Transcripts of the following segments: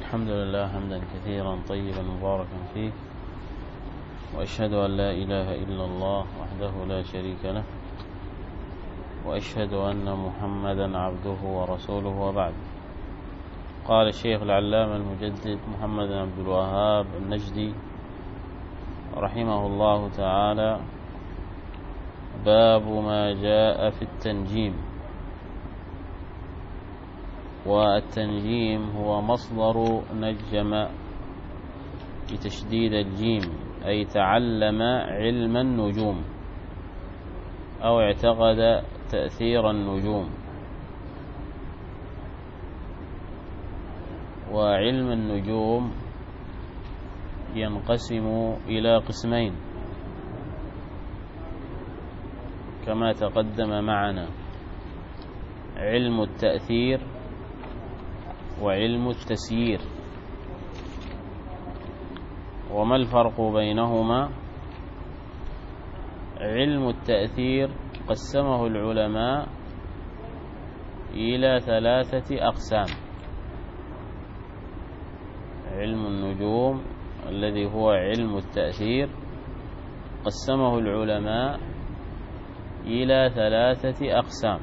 الحمد لله حمدا كثيرا طيبا مباركا فيه، وأشهد أن لا إله إلا الله وحده لا شريك له، وأشهد أن محمدا عبده ورسوله، وبعد. قال الشيخ العلامة المجدد محمد بن عبد الوهاب النجدي رحمه الله تعالى: باب ما جاء في التنجيم. والتنجيم هو مصدر نجم بتشديد الجيم، أي تعلم علم النجوم أو اعتقد تأثير النجوم. وعلم النجوم ينقسم إلى قسمين كما تقدم معنا: علم التأثير وعلم التسيير. وما الفرق بينهما؟ علم التأثير قسمه العلماء إلى 3 أقسام: علم النجوم الذي هو علم التأثير قسمه العلماء إلى 3 أقسام.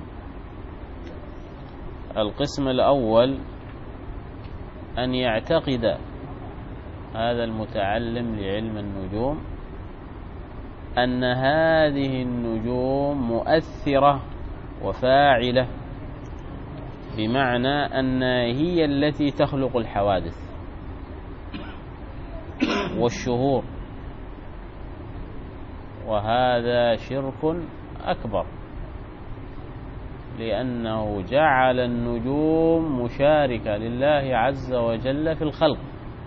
القسم الأول أن يعتقد هذا المتعلم لعلم النجوم أن هذه النجوم مؤثرة وفاعلة، بمعنى أن هي التي تخلق الحوادث والشهور، وهذا شرك أكبر، لأنه جعل النجوم مشاركة لله عز وجل في الخلق،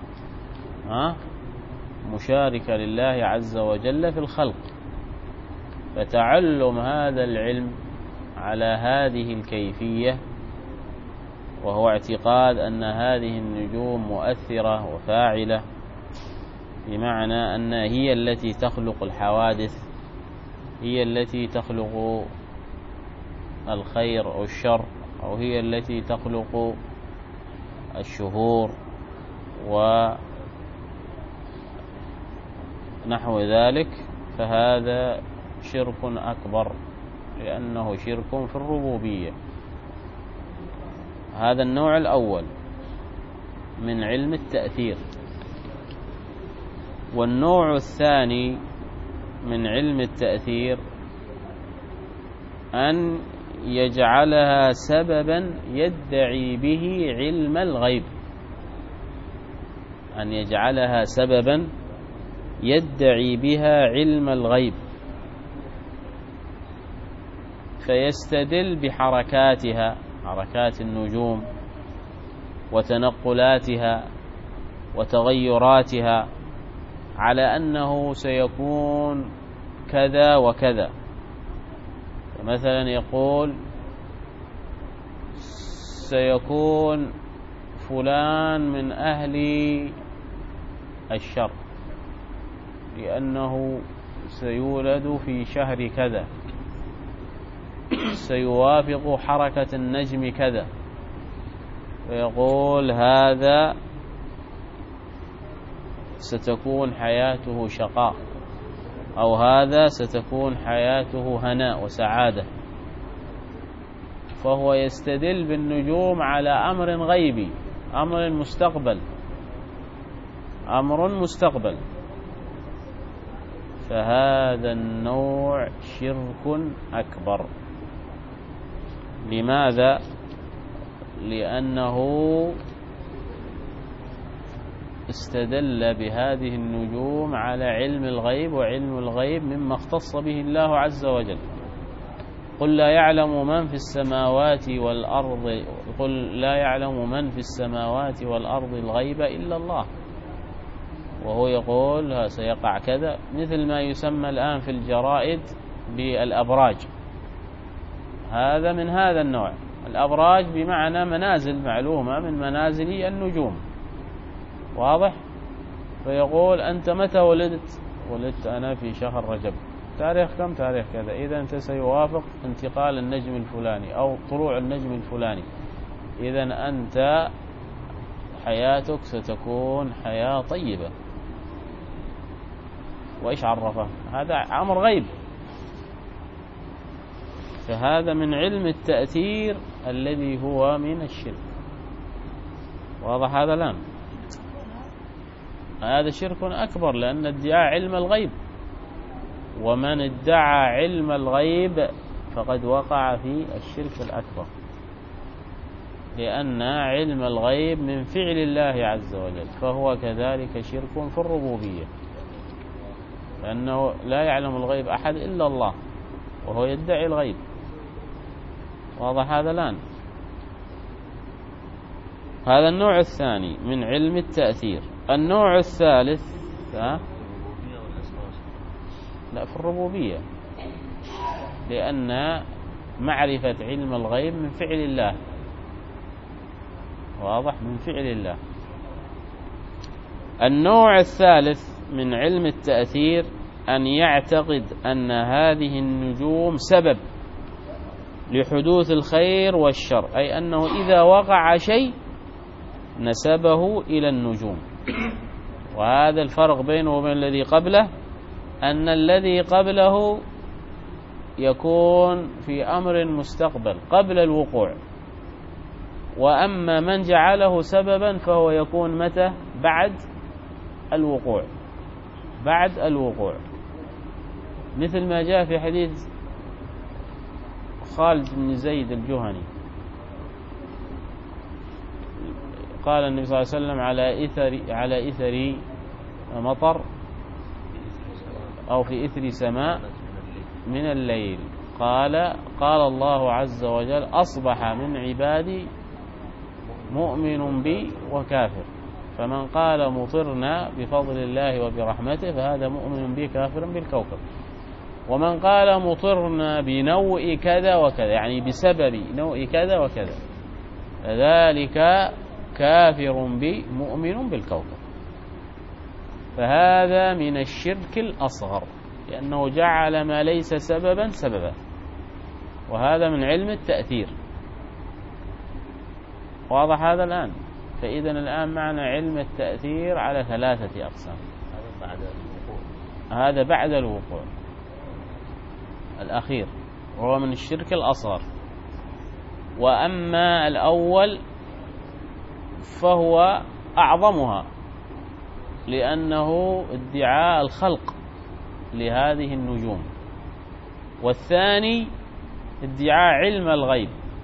مشاركة لله عز وجل في الخلق. فتعلم هذا العلم على هذه الكيفية، وهو اعتقاد أن هذه النجوم مؤثرة وفاعلة، بمعنى أن هي التي تخلق الحوادث، هي التي تخلق الخير أو الشر، أو هي التي تخلق الشهور ونحو ذلك، فهذا شرك أكبر، لأنه شرك في الربوبية. هذا النوع الأول من علم التأثير. والنوع الثاني من علم التأثير أن يجعلها سببا يدعي به علم الغيب، أن يجعلها سببا يدعي بها علم الغيب، فيستدل بحركاتها، حركات النجوم وتنقلاتها وتغيراتها، على أنه سيكون كذا وكذا. مثلا يقول سيكون فلان من أهل الشر لأنه سيولد في شهر كذا، سيوافق حركة النجم كذا، ويقول هذا ستكون حياته شقاء، أو هذا ستكون حياته هناء وسعادة. فهو يستدل بالنجوم على أمر غيبي، أمر مستقبل. فهذا النوع شرك أكبر. لماذا؟ لأنه استدل بهذه النجوم على علم الغيب، وعلم الغيب مما اختص به الله عز وجل. قل لا يعلم من في السماوات والأرض الغيب إلا الله. وهو يقول سيقع كذا، مثل ما يسمى الآن في الجرائد بالأبراج. هذا من هذا النوع. الأبراج بمعنى منازل معلومة من منازل النجوم، واضح؟ فيقول أنت متى ولدت؟ ولدت أنا في شهر رجب، تاريخ كم؟ تاريخ كذا. إذا أنت سيوافق انتقال النجم الفلاني أو طلوع النجم الفلاني، إذا أنت حياتك ستكون حياة طيبة. وإيش عرفه؟ هذا أمر غيب. فهذا من علم التأثير الذي هو من الشرك. واضح هذا الآن؟ هذا شرك أكبر، لأن ادعاء علم الغيب، ومن ادعى علم الغيب فقد وقع في الشرك الأكبر، لأن علم الغيب من فعل الله عز وجل، فهو كذلك شرك في الربوبية، لأنه لا يعلم الغيب أحد إلا الله، وهو يدعي الغيب. واضح هذا الآن؟ هذا النوع الثاني من علم التأثير. النوع الثالث لا، في الربوبية، لأن معرفة علم الغيب من فعل الله. واضح؟ من فعل الله. النوع الثالث من علم التأثير أن يعتقد أن هذه النجوم سبب لحدوث الخير والشر، أي أنه إذا وقع شيء نسبه إلى النجوم. وهذا الفرق بينه وبين الذي قبله، أن الذي قبله يكون في أمر مستقبل قبل الوقوع، وأما من جعله سببا فهو يكون متى؟ بعد الوقوع. بعد الوقوع، مثل ما جاء في حديث خالد بن زيد الجهني، قال النبي صلى الله عليه وسلم على إثر مطر أو في إثر سماء من الليل، قال الله عز وجل: أصبح من عبادي مؤمن بي وكافر، فمن قال مطرنا بفضل الله وبرحمته فهذا مؤمن بي كافر بالكوكب، ومن قال مطرنا بنوء كذا وكذا، يعني بسبب نوء كذا وكذا، ذلك كافر بي مؤمن بالكوكب. فهذا من الشرك الأصغر، لأنه جعل ما ليس سببا سببا، وهذا من علم التأثير. واضح هذا الآن؟ فإذا الآن معنا علم التأثير على 3 أقسام. هذا بعد الوقوع الأخير، وهو من الشرك الأصغر. وأما الأول فهو أعظمها، لأنه ادعاء الخلق لهذه النجوم، والثاني ادعاء علم الغيب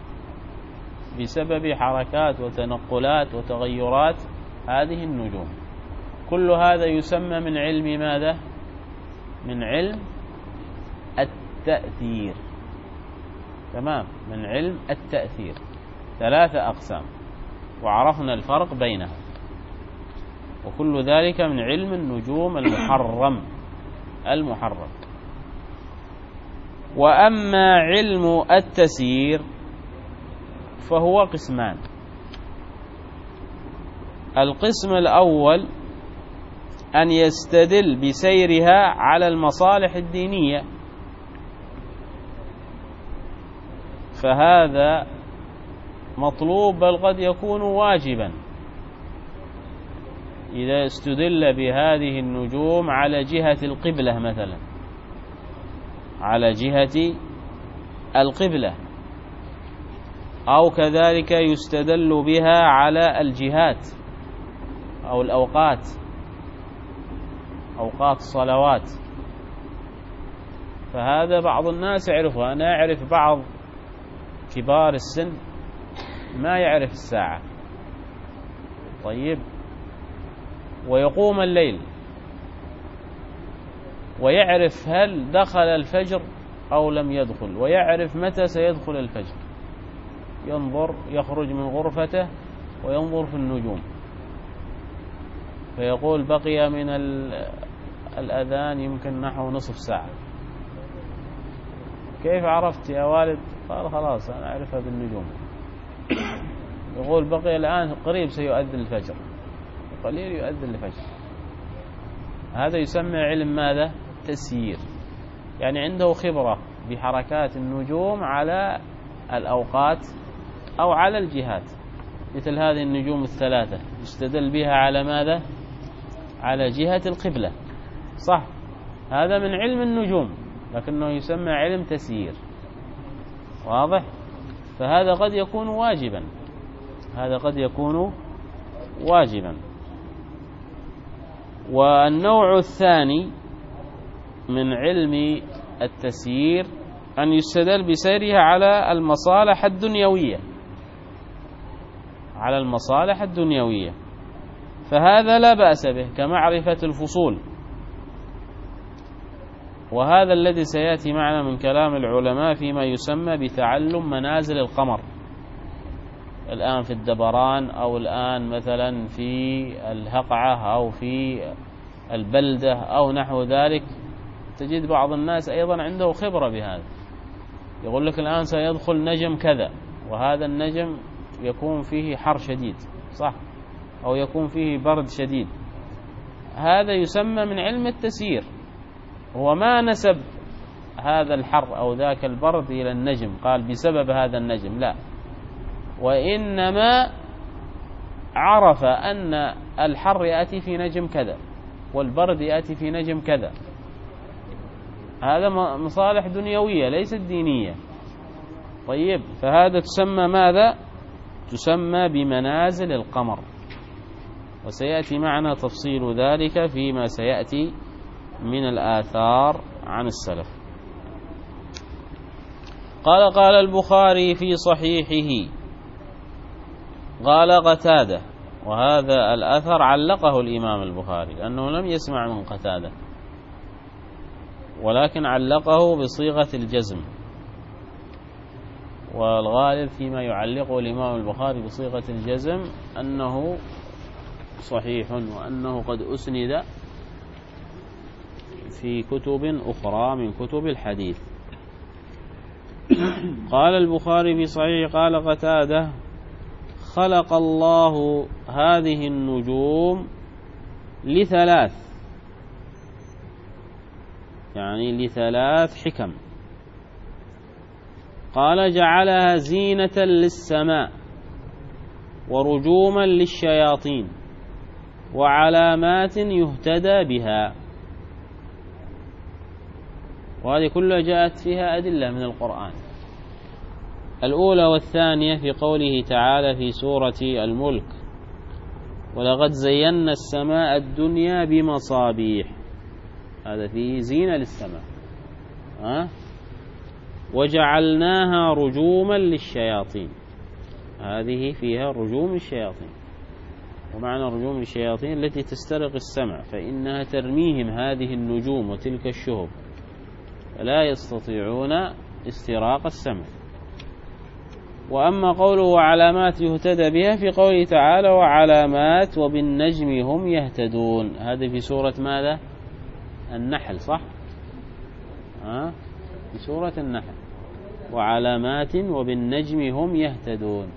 بسبب حركات وتنقلات وتغيرات هذه النجوم. كل هذا يسمى من علم ماذا؟ من علم التأثير. تمام؟ من علم التأثير. 3 أقسام، وعرفنا الفرق بينها، وكل ذلك من علم النجوم المحرم. وأما علم التسيير فهو قسمان. القسم الأول أن يستدل بسيرها على المصالح الدينية، فهذا مطلوب بل قد يكون واجبا إذا استدل بهذه النجوم على جهة القبلة مثلا، على جهة القبلة، أو كذلك يستدل بها على الجهات أو الأوقات، أوقات الصلوات. فهذا بعض الناس يعرفها. أنا أعرف بعض كبار السن ما يعرف الساعة، طيب، ويقوم الليل ويعرف هل دخل الفجر أو لم يدخل، ويعرف متى سيدخل الفجر، ينظر، يخرج من غرفته وينظر في النجوم، فيقول بقي من الأذان يمكن نحو نصف ساعة. كيف عرفت يا والد؟ قال خلاص أنا أعرفها بالنجوم. يقول بقي الآن قريب سيؤذن الفجر، قليل يؤذن الفجر. هذا يسمى علم ماذا؟ تسيير، يعني عنده خبرة بحركات النجوم على الأوقات أو على الجهات، مثل هذه النجوم الثلاثة يستدل بها على ماذا؟ على جهة القبلة، صح؟ هذا من علم النجوم، لكنه يسمى علم تسيير، واضح؟ فهذا قد يكون واجبا، هذا قد يكون واجبا. والنوع الثاني من علم التسيير أن يستدل بسيرها على المصالح الدنيوية، على المصالح الدنيوية، فهذا لا بأس به كمعرفة الفصول. وهذا الذي سيأتي معنا من كلام العلماء فيما يسمى بتعلم منازل القمر، الآن في الدبران، أو الآن مثلا في الهقعة، أو في البلدة، أو نحو ذلك. تجد بعض الناس أيضا عنده خبرة بهذا، يقول لك الآن سيدخل نجم كذا، وهذا النجم يكون فيه حر شديد، صح؟ أو يكون فيه برد شديد. هذا يسمى من علم التسيير. هو ما نسب هذا الحر أو ذاك البرد إلى النجم، قال بسبب هذا النجم، لا، وإنما عرف أن الحر يأتي في نجم كذا والبرد يأتي في نجم كذا. هذا مصالح دنيوية ليست دينية. طيب، فهذا تسمى ماذا؟ تسمى بمنازل القمر، وسيأتي معنا تفصيل ذلك فيما سيأتي من الآثار عن السلف. قال البخاري في صحيحه، قال قتادة، وهذا الأثر علقه الإمام البخاري لأنه لم يسمع من قتادة، ولكن علقه بصيغة الجزم، والغالب فيما يعلقه الإمام البخاري بصيغة الجزم أنه صحيح، وأنه قد أسند في كتب أخرى من كتب الحديث. قال البخاري في صحيح، قال قتادة: خلق الله هذه النجوم لثلاث، يعني لثلاث حكم. قال: جعلها زينة للسماء، ورجوما للشياطين، وعلامات يهتدى بها. وهذه كلها جاءت فيها أدلة من القرآن. الأولى والثانية في قوله تعالى في سورة الملك: ولقد زينا السماء الدنيا بمصابيح، هذا فيه زينة للسماء. وجعلناها رجوما للشياطين، هذه فيها رجوم الشياطين. ومعنى رجوم الشياطين التي تسترق السمع، فإنها ترميهم هذه النجوم وتلك الشهب، فلا يستطيعون استراق السمع. وأما قوله وعلامات يهتدى بها في قوله تعالى: وعلامات وبالنجم هم يهتدون، هذه في سورة ماذا؟ النحل، صح؟ في سورة النحل: وعلامات وبالنجم هم يهتدون.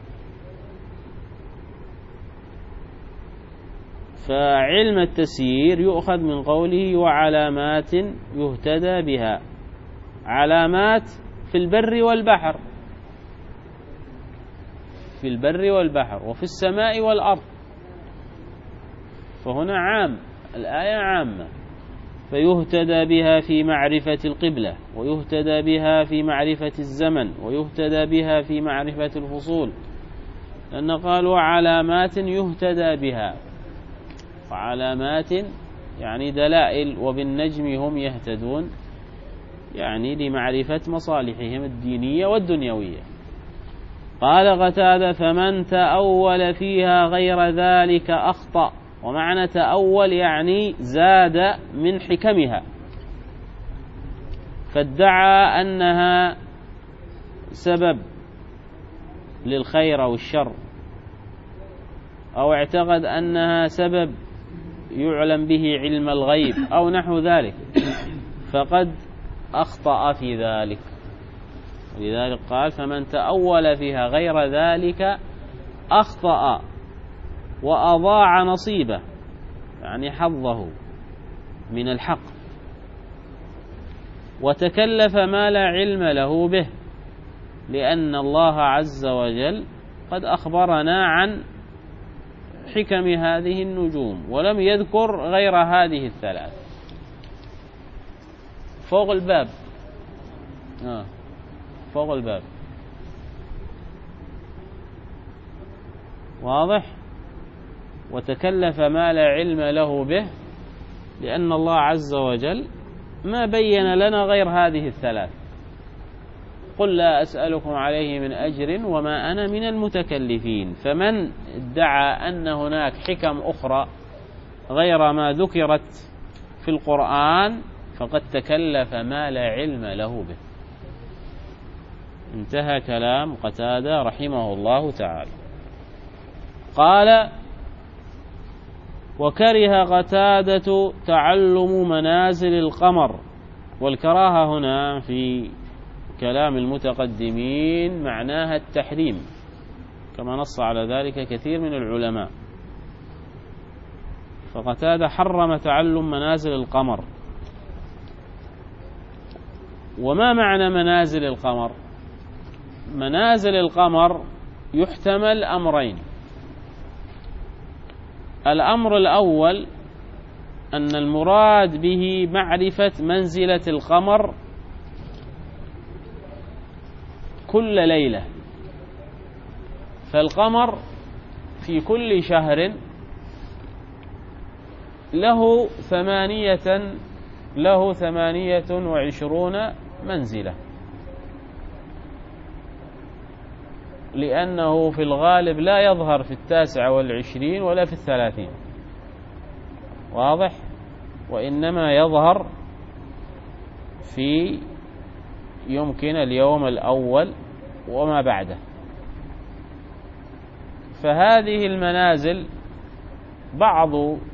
فعلم التسيير يؤخذ من قوله وعلامات يهتدى بها، علامات في البر والبحر، في البر والبحر، وفي السماء والأرض. فهنا عام، الآية عامة، فيهتدى بها في معرفة القبلة، ويهتدى بها في معرفة الزمن، ويهتدى بها في معرفة الفصول، لأن قالوا علامات يهتدى بها، وعلامات يعني دلائل، وبالنجم هم يهتدون يعني لمعرفة مصالحهم الدينية والدنيوية. قال قتادة: فمن تأول فيها غير ذلك أخطأ. ومعنى تأول يعني زاد من حكمها، فادعى أنها سبب للخير أو الشر، أو اعتقد أنها سبب يعلم به علم الغيب أو نحو ذلك، فقد أخطأ في ذلك. ولذلك قال: فمن تأول فيها غير ذلك أخطأ وأضاع نصيبه، يعني حظه من الحق، وتكلف ما لا علم له به، لأن الله عز وجل قد أخبرنا عن حكم هذه النجوم ولم يذكر غير هذه الثلاث. فوق الباب فوق الباب واضح. وتكلف ما لا علم له به، لأن الله عز وجل ما بين لنا غير هذه الثلاث. قل لا أسألكم عليه من أجر وما أنا من المتكلفين. فمن ادعى أن هناك حكم أخرى غير ما ذكرت في القرآن فقد تكلف ما لا علم له به. انتهى كلام قتادة رحمه الله تعالى. قال: وكره قتادة تعلم منازل القمر. والكراهة هنا في كلام المتقدمين معناها التحريم، كما نص على ذلك كثير من العلماء. فقتادة حرم تعلم منازل القمر. وما معنى منازل القمر؟ منازل القمر يحتمل أمرين. الأمر الأول أن المراد به معرفة منزلة القمر كل ليلة. فالقمر في كل شهر له 28 منزلة، لأنه في الغالب لا يظهر في 29 ولا في 30، واضح؟ وإنما يظهر في يمكن اليوم الأول وما بعده. فهذه المنازل بعض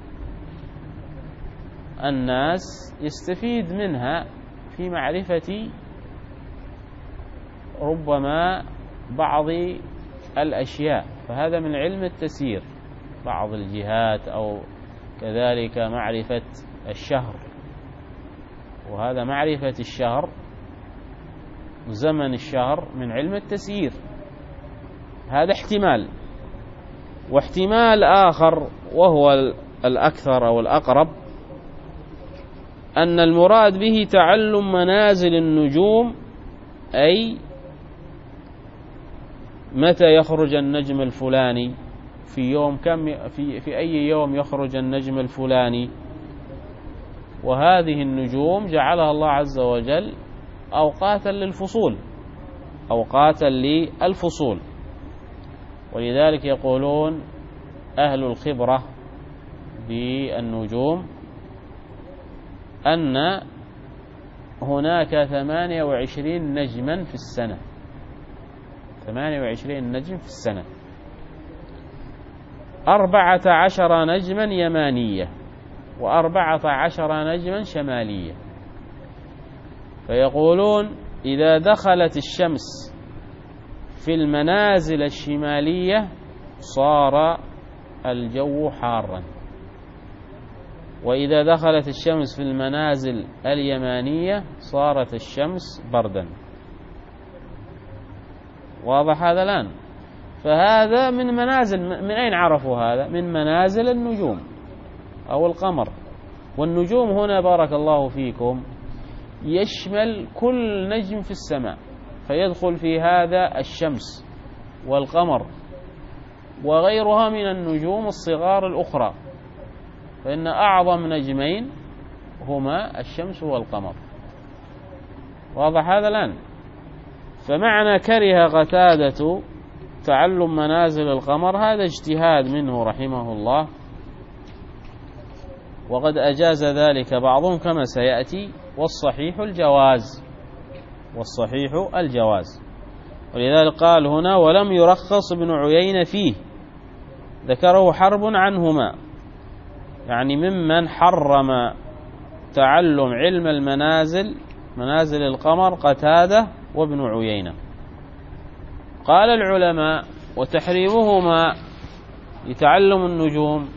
الناس يستفيد منها في معرفة ربما بعض الأشياء، فهذا من علم التسيير، بعض الجهات، أو كذلك معرفة الشهر، وهذا معرفة الشهر زمن الشهر من علم التسيير. هذا احتمال. واحتمال آخر وهو الأكثر أو الأقرب أن المراد به تعلم منازل النجوم، أي متى يخرج النجم الفلاني، في يوم كم، في أي يوم يخرج النجم الفلاني. وهذه النجوم جعلها الله عز وجل أوقاتا للفصول. ولذلك يقولون أهل الخبرة بالنجوم أن هناك 28 نجما في السنة، 28 نجم في السنة، 14 نجما يمانية و14 نجما شمالية. فيقولون إذا دخلت الشمس في المنازل الشمالية صار الجو حارا، وإذا دخلت الشمس في المنازل اليمانية صارت الشمس بردا. واضح هذا الآن؟ فهذا من منازل. من أين عرفوا هذا؟ من منازل النجوم أو القمر. والنجوم هنا بارك الله فيكم يشمل كل نجم في السماء، فيدخل في هذا الشمس والقمر وغيرها من النجوم الصغار الأخرى، فإن أعظم نجمين هما الشمس والقمر. واضح هذا الآن؟ فمعنى كره قتادة تعلم منازل القمر هذا اجتهاد منه رحمه الله، وقد أجاز ذلك بعضهم كما سيأتي، والصحيح الجواز. ولذلك قال هنا: ولم يرخص ابن عيينة فيه، ذكره حرب عنهما، يعني ممن حرم تعلم علم منازل القمر قتادة وابن عيينة. قال العلماء: وتحريمهما لتعلم النجوم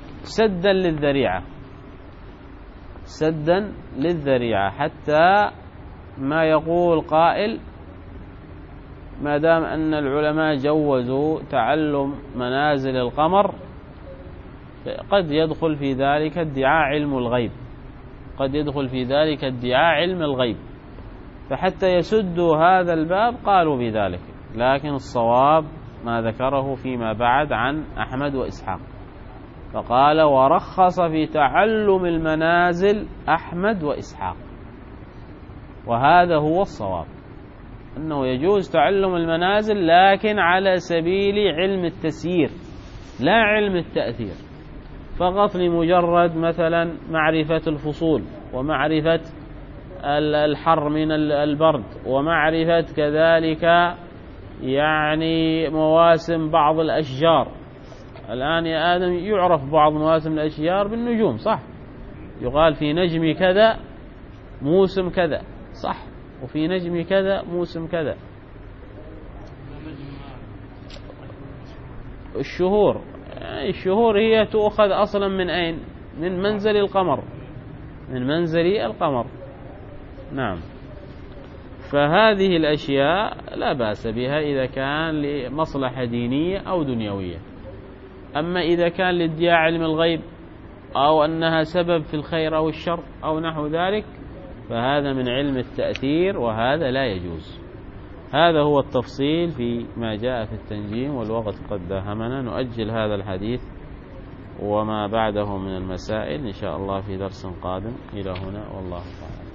سدا للذريعة، حتى ما يقول قائل ما دام أن العلماء جوزوا تعلم منازل القمر، قد يدخل في ذلك ادعاء علم الغيب، قد يدخل في ذلك ادعاء علم الغيب، فحتى يسدوا هذا الباب قالوا بذلك. لكن الصواب ما ذكره فيما بعد عن أحمد وإسحاق، فقال ورخص في تعلم المنازل أحمد وإسحاق، وهذا هو الصواب، أنه يجوز تعلم المنازل لكن على سبيل علم التسيير لا علم التأثير فقط، لمجرد مثلا معرفة الفصول ومعرفة الحر من البرد ومعرفة كذلك يعني مواسم بعض الأشجار. الآن يا آدم يعرف بعض مواسم الأشجار بالنجوم، صح؟ يقال في نجم كذا موسم كذا، صح؟ وفي نجم كذا موسم كذا. الشهور، يعني الشهور هي تؤخذ أصلا من أين؟ من منزل القمر، من منزل القمر. نعم. فهذه الأشياء لا بأس بها إذا كان لمصلحة دينية أو دنيوية. أما إذا كان لادعاء علم الغيب أو أنها سبب في الخير أو الشر أو نحو ذلك، فهذا من علم التأثير وهذا لا يجوز. هذا هو التفصيل في ما جاء في التنجيم، والوقت قد داهمنا. نؤجل هذا الحديث وما بعده من المسائل إن شاء الله في درس قادم. إلى هنا والله تعالى.